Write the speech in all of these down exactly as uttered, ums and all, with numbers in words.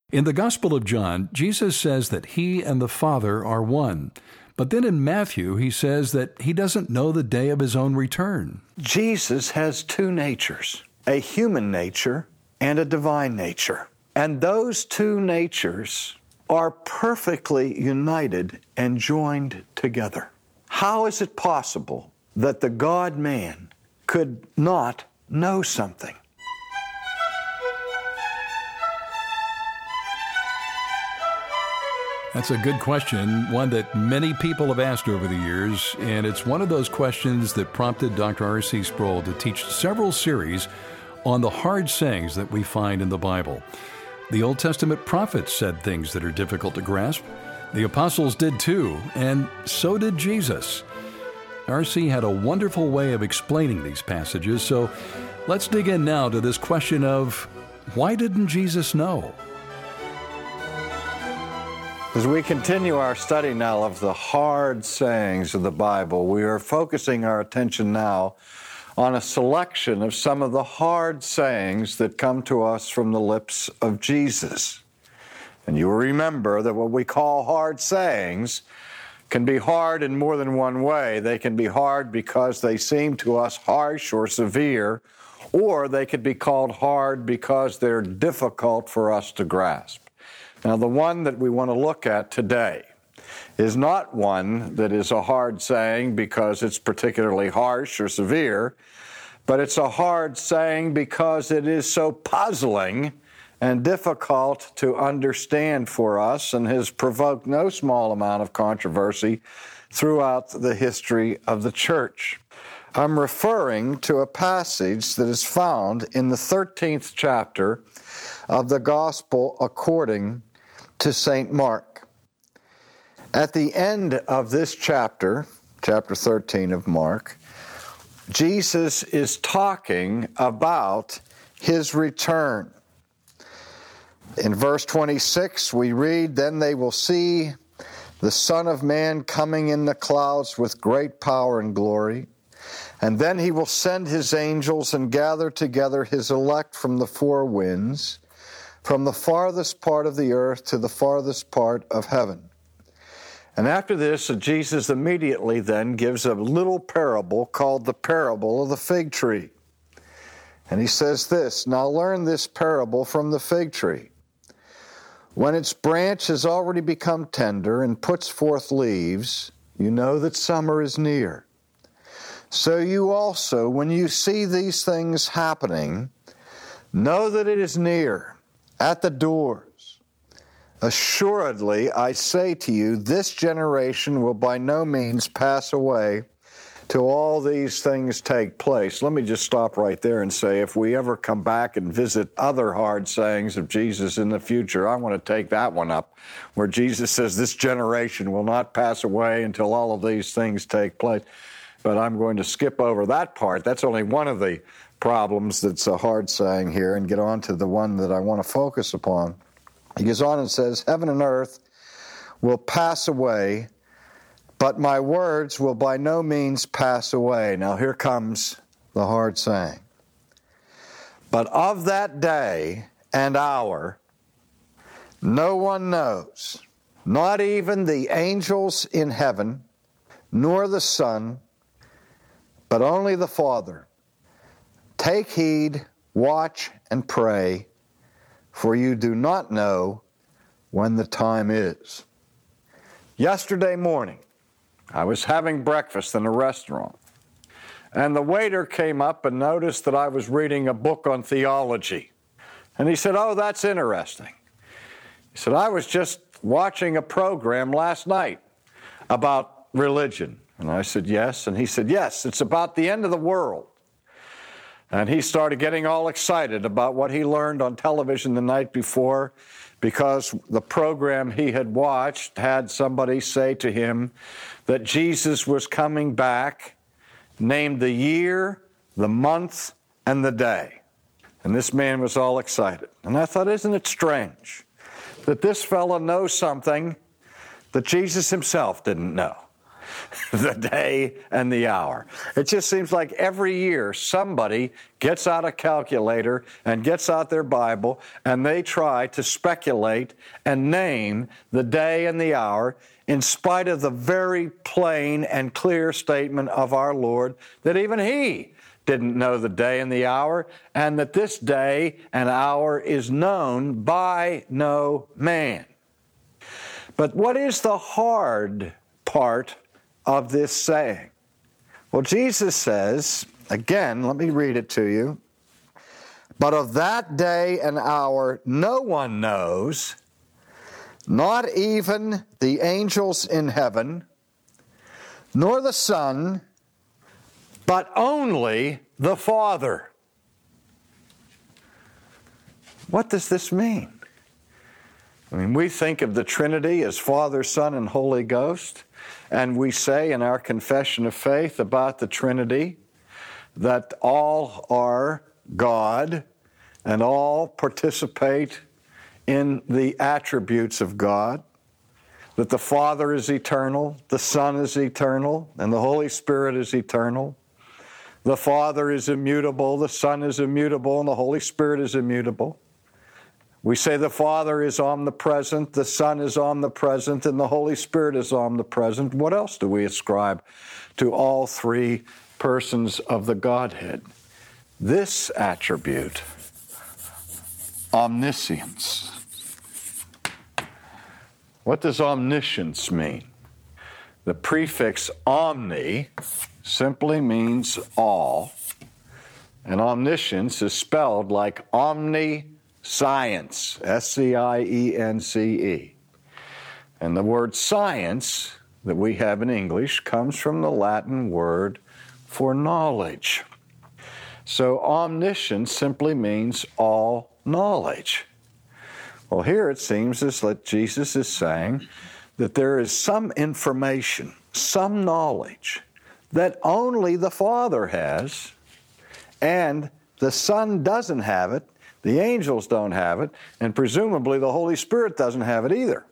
In the Gospel of John, Jesus says that he and the Father are one. But then in Matthew, he says that he doesn't know the day of his own return. Jesus has two natures, a human nature and a divine nature. And those two natures are perfectly united and joined together. How is it possible that the God-man could not know something? That's a good question, one that many people have asked over the years, and it's one of those questions that prompted Doctor R C Sproul to teach several series on the hard sayings that we find in the Bible. The Old Testament prophets said things that are difficult to grasp. The apostles did too, and so did Jesus. R C had a wonderful way of explaining these passages, so let's dig in now to this question of, why didn't Jesus know? As we continue our study now of the hard sayings of the Bible, we are focusing our attention now on a selection of some of the hard sayings that come to us from the lips of Jesus. And you will remember that what we call hard sayings can be hard in more than one way. They can be hard because they seem to us harsh or severe, or they could be called hard because they're difficult for us to grasp. Now, the one that we want to look at today is not one that is a hard saying because it's particularly harsh or severe, but it's a hard saying because it is so puzzling and difficult to understand for us and has provoked no small amount of controversy throughout the history of the church. I'm referring to a passage that is found in the thirteenth chapter of the Gospel according to Saint Mark. At the end of this chapter, chapter thirteen of Mark, Jesus is talking about his return. In verse twenty-six, we read, "Then they will see the Son of Man coming in the clouds with great power and glory. And then he will send his angels and gather together his elect from the four winds, from the farthest part of the earth to the farthest part of heaven." And after this, Jesus immediately then gives a little parable called the parable of the fig tree. And he says this, "Now learn this parable from the fig tree. When its branch has already become tender and puts forth leaves, you know that summer is near. So you also, when you see these things happening, know that it is near, at the doors. Assuredly, I say to you, this generation will by no means pass away till all these things take place." Let me just stop right there and say, if we ever come back and visit other hard sayings of Jesus in the future, I want to take that one up, where Jesus says this generation will not pass away until all of these things take place. But I'm going to skip over that part. That's only one of the problems that's a hard saying here, and get on to the one that I want to focus upon. He goes on and says, "Heaven and earth will pass away, but my words will by no means pass away." Now here comes the hard saying. "But of that day and hour no one knows, not even the angels in heaven, nor the Son, but only the Father. Take heed, watch, and pray, for you do not know when the time is." Yesterday morning, I was having breakfast in a restaurant, and the waiter came up and noticed that I was reading a book on theology. And he said, "Oh, that's interesting." He said, "I was just watching a program last night about religion." And I said, "Yes." And he said, "Yes, it's about the end of the world." And he started getting all excited about what he learned on television the night before, because the program he had watched had somebody say to him that Jesus was coming back, named the year, the month, and the day. And this man was all excited. And I thought, isn't it strange that this fellow knows something that Jesus himself didn't know? the day and the hour. It just seems like every year somebody gets out a calculator and gets out their Bible and they try to speculate and name the day and the hour in spite of the very plain and clear statement of our Lord that even He didn't know the day and the hour, and that this day and hour is known by no man. But what is the hard part of this saying? Well, Jesus says, again, let me read it to you. But of that day and hour no one knows, not even the angels in heaven, nor the Son, but only the Father. What does this mean? I mean, we think of the Trinity as Father, Son, and Holy Ghost, and we say in our confession of faith about the Trinity that all are God and all participate in the attributes of God, that the Father is eternal, the Son is eternal, and the Holy Spirit is eternal. The Father is immutable, the Son is immutable, and the Holy Spirit is immutable. We say the Father is omnipresent, the Son is omnipresent, and the Holy Spirit is omnipresent. What else do we ascribe to all three persons of the Godhead? This attribute, omniscience. What does omniscience mean? The prefix omni simply means all, and omniscience is spelled like omniscience, S C I E N C E. And the word science that we have in English comes from the Latin word for knowledge. So omniscience simply means all knowledge. Well, here it seems as that Jesus is saying that there is some information, some knowledge that only the Father has, and the Son doesn't have it, the angels don't have it, and presumably the Holy Spirit doesn't have it either.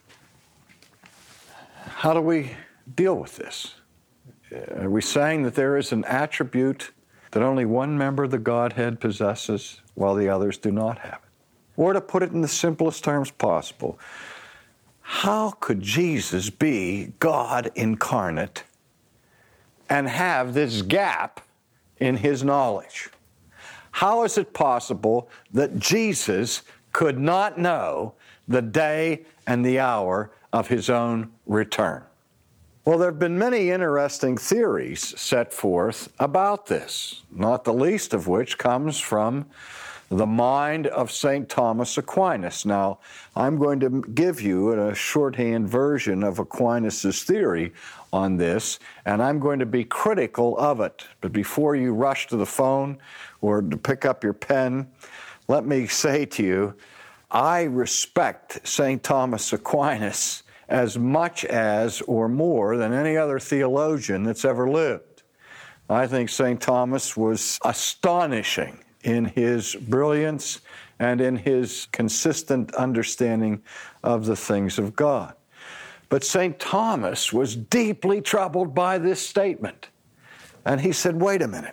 How do we deal with this? Are we saying that there is an attribute that only one member of the Godhead possesses while the others do not have it? Or to put it in the simplest terms possible, how could Jesus be God incarnate and have this gap in His knowledge? How is it possible that Jesus could not know the day and the hour of His own return? Well, there have been many interesting theories set forth about this, not the least of which comes from the mind of Saint Thomas Aquinas. Now, I'm going to give you a shorthand version of Aquinas' theory on this, and I'm going to be critical of it. But before you rush to the phone or to pick up your pen, let me say to you, I respect Saint Thomas Aquinas as much as or more than any other theologian that's ever lived. I think Saint Thomas was astonishing in his brilliance and in his consistent understanding of the things of God. But Saint Thomas was deeply troubled by this statement. And he said, wait a minute.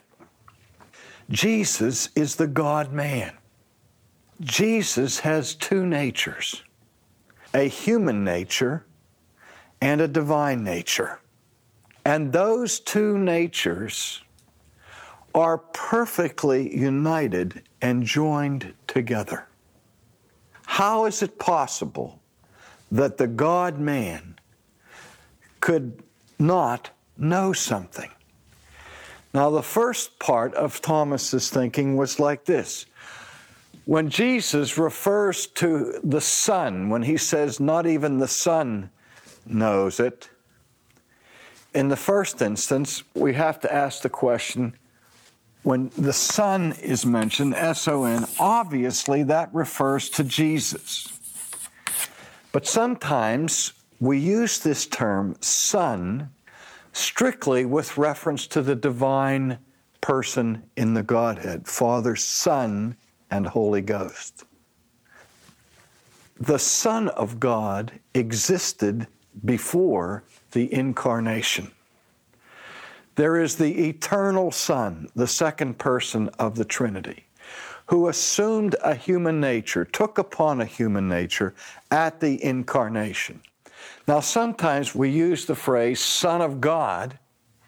Jesus is the God-man. Jesus has two natures, a human nature and a divine nature. And those two natures are perfectly united and joined together. How is it possible that the God-man could not know something? Now, the first part of Thomas's thinking was like this. When Jesus refers to the Son, when he says not even the Son knows it, in the first instance, we have to ask the question, when the Son is mentioned, S O N, obviously that refers to Jesus. But sometimes we use this term, Son, strictly with reference to the divine person in the Godhead, Father, Son, and Holy Ghost. The Son of God existed before the incarnation. There is the eternal Son, the second person of the Trinity, who assumed a human nature, took upon a human nature at the incarnation. Now, sometimes we use the phrase Son of God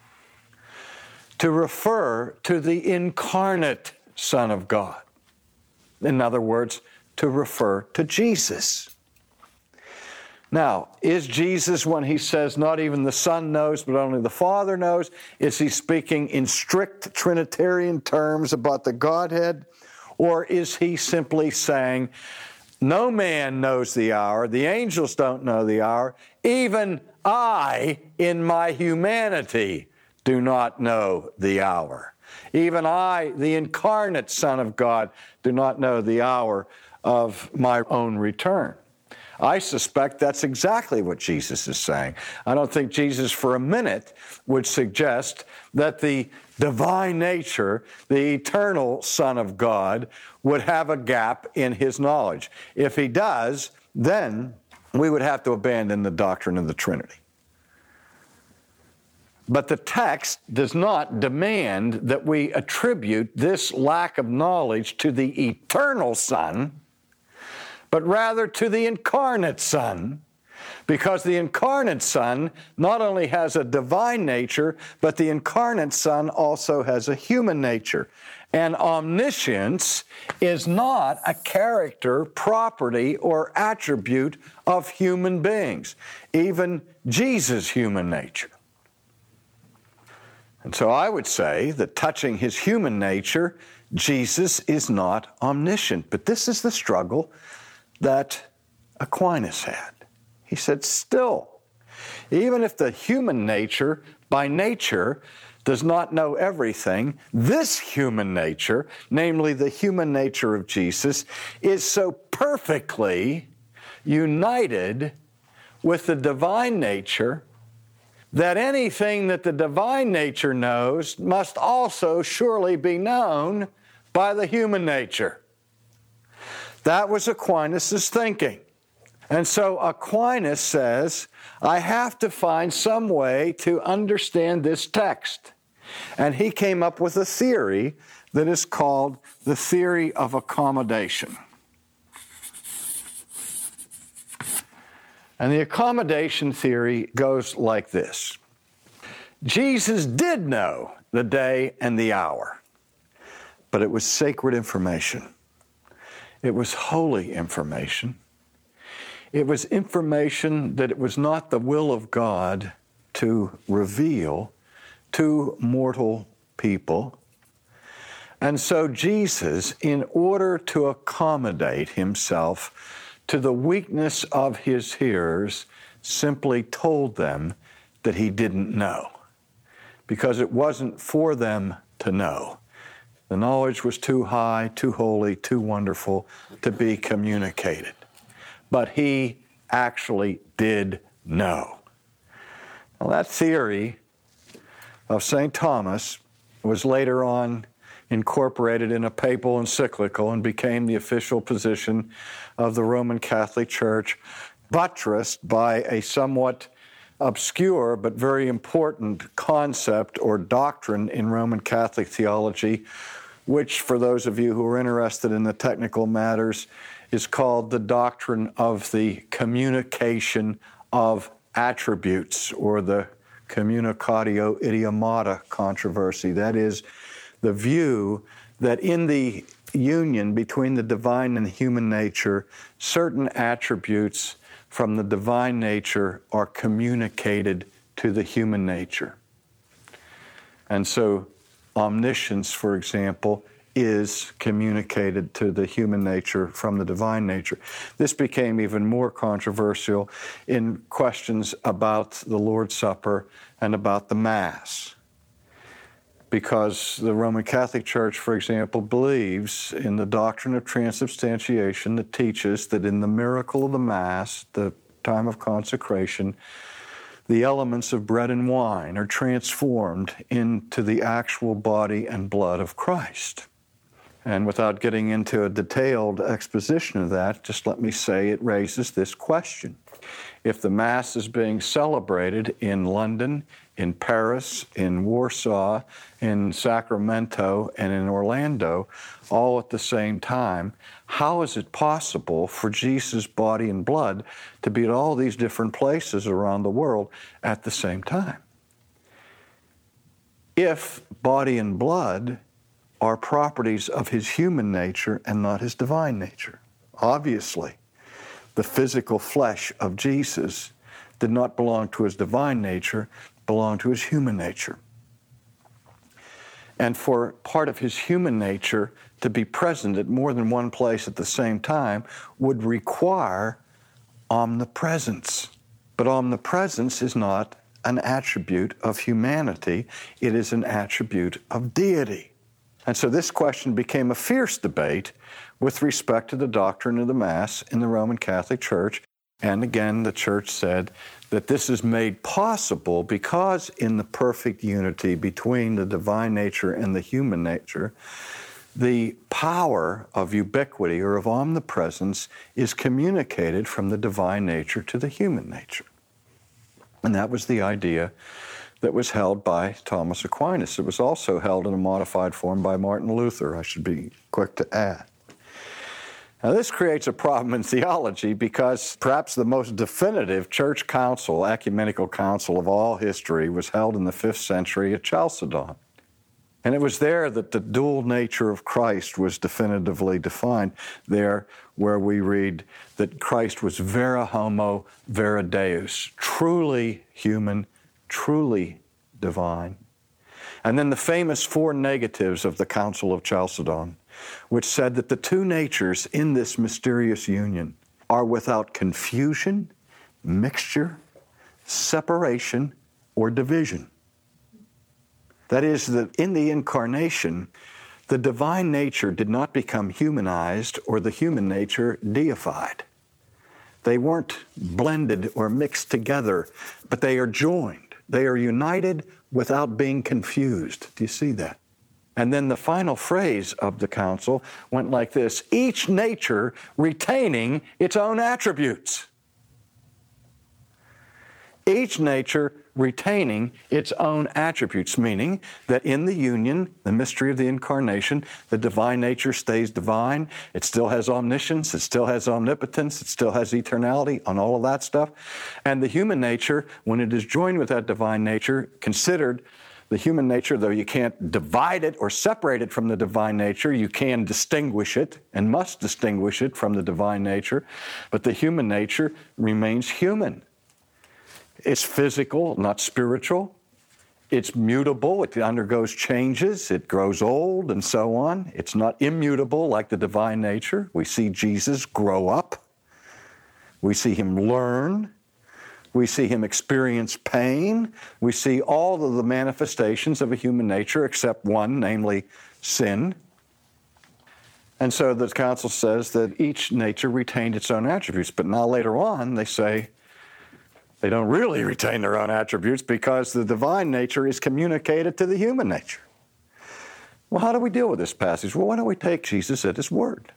to refer to the incarnate Son of God. In other words, to refer to Jesus. Now, is Jesus, when he says not even the Son knows, but only the Father knows, is he speaking in strict Trinitarian terms about the Godhead? Or is he simply saying, no man knows the hour, the angels don't know the hour, even I, in my humanity, do not know the hour. Even I, the incarnate Son of God, do not know the hour of my own return. I suspect that's exactly what Jesus is saying. I don't think Jesus for a minute would suggest that the divine nature, the eternal Son of God, would have a gap in his knowledge. If he does, then we would have to abandon the doctrine of the Trinity. But the text does not demand that we attribute this lack of knowledge to the eternal Son, but rather to the incarnate Son, because the incarnate Son not only has a divine nature, but the incarnate Son also has a human nature. And omniscience is not a character, property, or attribute of human beings, even Jesus' human nature. And so I would say that touching his human nature, Jesus is not omniscient. But this is the struggle that Aquinas had. He said, still, even if the human nature, by nature, does not know everything, this human nature, namely the human nature of Jesus, is so perfectly united with the divine nature that anything that the divine nature knows must also surely be known by the human nature. That was Aquinas' thinking. And so Aquinas says, I have to find some way to understand this text. And he came up with a theory that is called the theory of accommodation. And the accommodation theory goes like this. Jesus did know the day and the hour, but it was sacred information. It was holy information. It was information that it was not the will of God to reveal to mortal people. And so Jesus, in order to accommodate himself to the weakness of his hearers, simply told them that he didn't know, because it wasn't for them to know. The knowledge was too high, too holy, too wonderful to be communicated. But he actually did know. Now, that theory of Saint Thomas was later on incorporated in a papal encyclical and became the official position of the Roman Catholic Church, buttressed by a somewhat obscure but very important concept or doctrine in Roman Catholic theology, which, for those of you who are interested in the technical matters, is called the doctrine of the communication of attributes, or the communicatio idiomata controversy. That is, the view that in the union between the divine and the human nature, certain attributes from the divine nature are communicated to the human nature. And so omniscience, for example, is communicated to the human nature from the divine nature. This became even more controversial in questions about the Lord's Supper and about the Mass, because the Roman Catholic Church, for example, believes in the doctrine of transubstantiation that teaches that in the miracle of the Mass, the time of consecration, the elements of bread and wine are transformed into the actual body and blood of Christ. And without getting into a detailed exposition of that, just let me say it raises this question. If the Mass is being celebrated in London, in Paris, in Warsaw, in Sacramento, and in Orlando, all at the same time, how is it possible for Jesus' body and blood to be at all these different places around the world at the same time? If body and blood are properties of his human nature and not his divine nature. Obviously, the physical flesh of Jesus did not belong to his divine nature, belonged to his human nature. And for part of his human nature to be present at more than one place at the same time would require omnipresence. But omnipresence is not an attribute of humanity, it is an attribute of deity. And so this question became a fierce debate with respect to the doctrine of the Mass in the Roman Catholic Church. And again, the Church said that this is made possible because in the perfect unity between the divine nature and the human nature, the power of ubiquity or of omnipresence is communicated from the divine nature to the human nature. And that was the idea that was held by Thomas Aquinas. It was also held in a modified form by Martin Luther, I should be quick to add. Now, this creates a problem in theology because perhaps the most definitive church council, ecumenical council of all history, was held in the fifth century at Chalcedon. And it was there that the dual nature of Christ was definitively defined, there where we read that Christ was vera homo, vera deus, truly human, truly divine. And then the famous four negatives of the Council of Chalcedon, which said that the two natures in this mysterious union are without confusion, mixture, separation, or division. That is, that in the Incarnation, the divine nature did not become humanized or the human nature deified. They weren't blended or mixed together, but they are joined. They are united without being confused. Do you see that? And then the final phrase of the council went like this: each nature retaining its own attributes. Each nature retaining its own attributes, meaning that in the union, the mystery of the Incarnation, the divine nature stays divine. It still has omniscience, it still has omnipotence, it still has eternality, and all of that stuff. And the human nature, when it is joined with that divine nature, considered the human nature, though you can't divide it or separate it from the divine nature, you can distinguish it and must distinguish it from the divine nature, but the human nature remains human. It's physical, not spiritual. It's mutable. It undergoes changes. It grows old and so on. It's not immutable like the divine nature. We see Jesus grow up. We see him learn. We see him experience pain. We see all of the manifestations of a human nature except one, namely sin. And so the council says that each nature retained its own attributes. But now later on they say, they don't really retain their own attributes because the divine nature is communicated to the human nature. Well, how do we deal with this passage? Well, why don't we take Jesus at his word?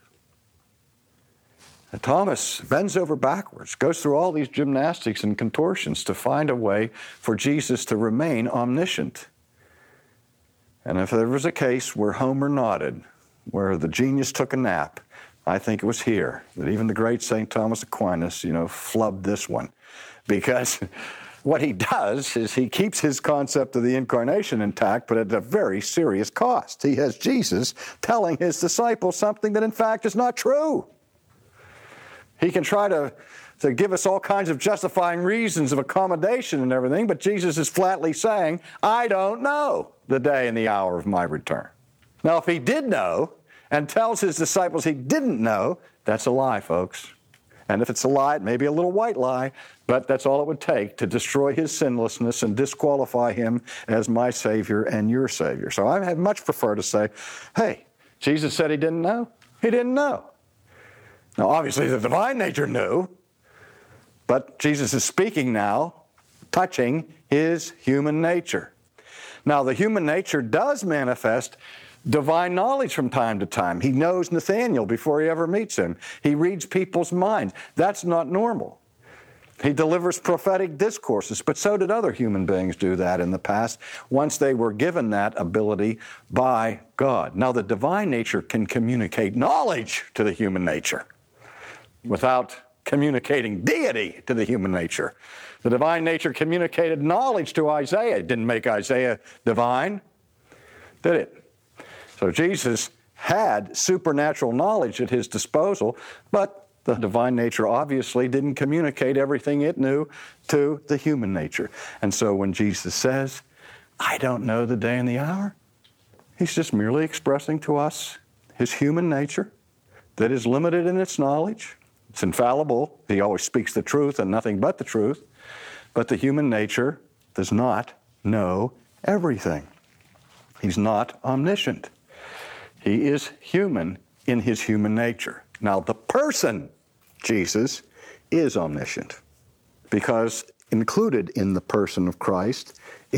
And Thomas bends over backwards, goes through all these gymnastics and contortions to find a way for Jesus to remain omniscient. And if there was a case where Homer nodded, where the genius took a nap, I think it was here that even the great Saint Thomas Aquinas, you know, flubbed this one. Because what he does is he keeps his concept of the Incarnation intact, but at a very serious cost. He has Jesus telling his disciples something that in fact is not true. He can try to, to give us all kinds of justifying reasons of accommodation and everything, but Jesus is flatly saying, I don't know the day and the hour of my return. Now, if he did know and tells his disciples he didn't know, that's a lie, folks. And if it's a lie, it may be a little white lie, but that's all it would take to destroy his sinlessness and disqualify him as my Savior and your Savior. So I would much prefer to say, hey, Jesus said he didn't know. He didn't know. Now, obviously, the divine nature knew, but Jesus is speaking now, touching his human nature. Now, the human nature does manifest divine knowledge from time to time. He knows Nathaniel before he ever meets him. He reads people's minds. That's not normal. He delivers prophetic discourses, but so did other human beings do that in the past once they were given that ability by God. Now, the divine nature can communicate knowledge to the human nature without communicating deity to the human nature. The divine nature communicated knowledge to Isaiah. It didn't make Isaiah divine, did it? So Jesus had supernatural knowledge at his disposal, but the divine nature obviously didn't communicate everything it knew to the human nature. And so when Jesus says, I don't know the day and the hour, he's just merely expressing to us his human nature that is limited in its knowledge. It's infallible. He always speaks the truth and nothing but the truth. But the human nature does not know everything. He's not omniscient. He is human in his human nature. Now, the person, Jesus, is omniscient because included in the person of Christ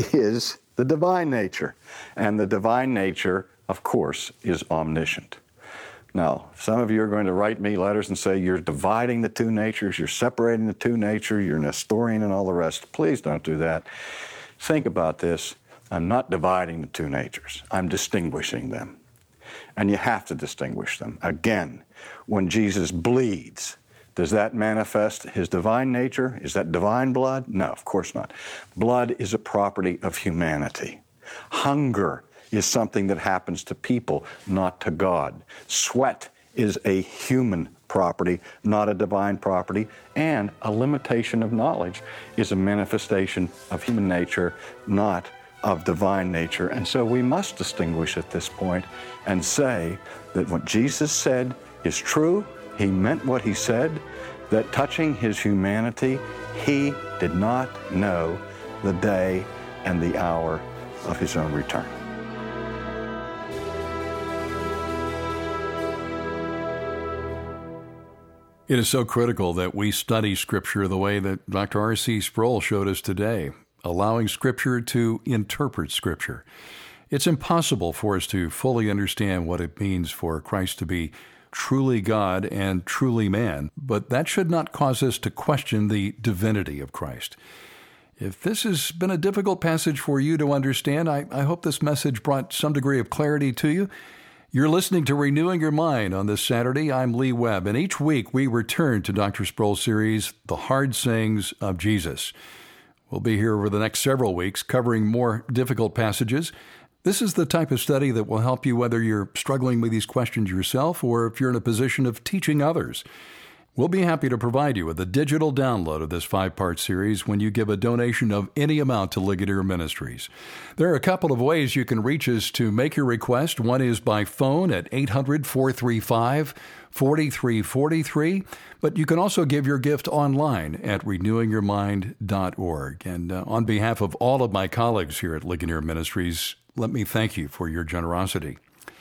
is the divine nature. And the divine nature, of course, is omniscient. Now, some of you are going to write me letters and say you're dividing the two natures, you're separating the two natures, you're Nestorian and all the rest. Please don't do that. Think about this. I'm not dividing the two natures. I'm distinguishing them. And you have to distinguish them. Again, when Jesus bleeds, does that manifest his divine nature? Is that divine blood? No, of course not. Blood is a property of humanity. Hunger is something that happens to people, not to God. Sweat is a human property, not a divine property. And a limitation of knowledge is a manifestation of human nature, not of divine nature. And so we must distinguish at this point and say that what Jesus said is true. He meant what he said, that touching his humanity, he did not know the day and the hour of his own return. It is so critical that we study Scripture the way that Doctor R C Sproul showed us today, allowing Scripture to interpret Scripture. It's impossible for us to fully understand what it means for Christ to be truly God and truly man, but that should not cause us to question the divinity of Christ. If this has been a difficult passage for you to understand, I, I hope this message brought some degree of clarity to you. You're listening to Renewing Your Mind on this Saturday. I'm Lee Webb, and each week we return to Doctor Sproul's series, The Hard Sayings of Jesus. We'll be here over the next several weeks covering more difficult passages. This is the type of study that will help you whether you're struggling with these questions yourself or if you're in a position of teaching others. We'll be happy to provide you with a digital download of this five-part series when you give a donation of any amount to Ligonier Ministries. There are a couple of ways you can reach us to make your request. One is by phone at eight hundred, four three five, four three four three, but you can also give your gift online at renewing your mind dot org. And uh, on behalf of all of my colleagues here at Ligonier Ministries, let me thank you for your generosity.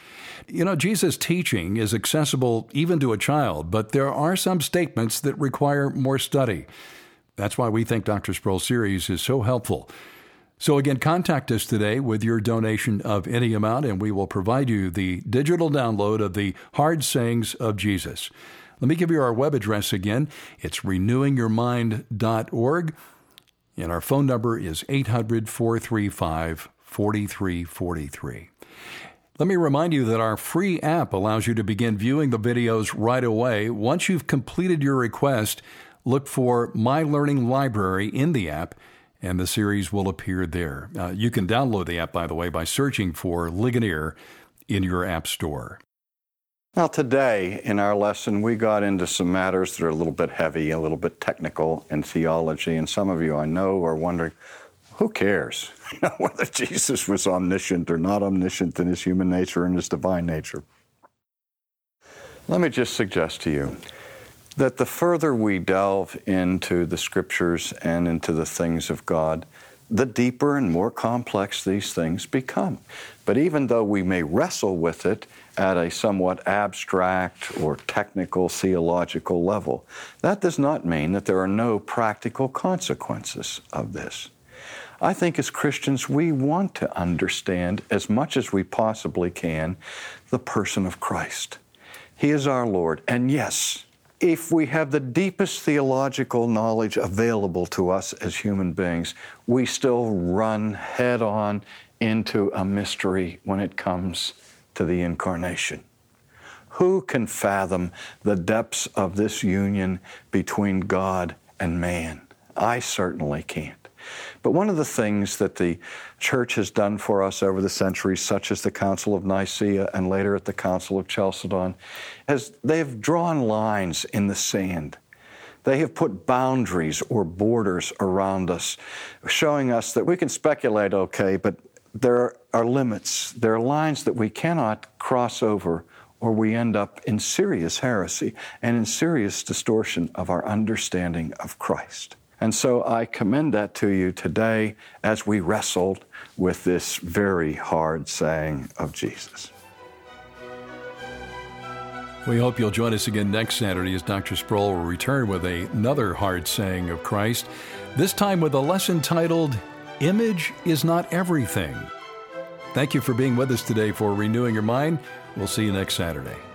You know, Jesus' teaching is accessible even to a child, but there are some statements that require more study. That's why we think Doctor Sproul's series is so helpful. So again, contact us today with your donation of any amount, and we will provide you the digital download of the Hard Sayings of Jesus. Let me give you our web address again. It's renewing your mind dot org, and our phone number is eight hundred, four three five, four three four three. Let me remind you that our free app allows you to begin viewing the videos right away. Once you've completed your request, look for My Learning Library in the app, and the series will appear there. Uh, you can download the app, by the way, by searching for Ligonier in your app store. Now, today in our lesson, we got into some matters that are a little bit heavy, a little bit technical in theology, and some of you I know are wondering, who cares whether Jesus was omniscient or not omniscient in his human nature and his divine nature? Let me just suggest to you that the further we delve into the Scriptures and into the things of God, the deeper and more complex these things become. But even though we may wrestle with it at a somewhat abstract or technical theological level, that does not mean that there are no practical consequences of this. I think as Christians, we want to understand as much as we possibly can the person of Christ. He is our Lord. And yes, if we have the deepest theological knowledge available to us as human beings, we still run head on into a mystery when it comes to the incarnation. Who can fathom the depths of this union between God and man? I certainly can't. But one of the things that the church has done for us over the centuries, such as the Council of Nicaea and later at the Council of Chalcedon, is they have drawn lines in the sand. They have put boundaries or borders around us, showing us that we can speculate, okay, but there are limits. There are lines that we cannot cross over, or we end up in serious heresy and in serious distortion of our understanding of Christ. And so I commend that to you today as we wrestled with this very hard saying of Jesus. We hope you'll join us again next Saturday as Doctor Sproul will return with another hard saying of Christ, this time with a lesson titled, Image is Not Everything. Thank you for being with us today for Renewing Your Mind. We'll see you next Saturday.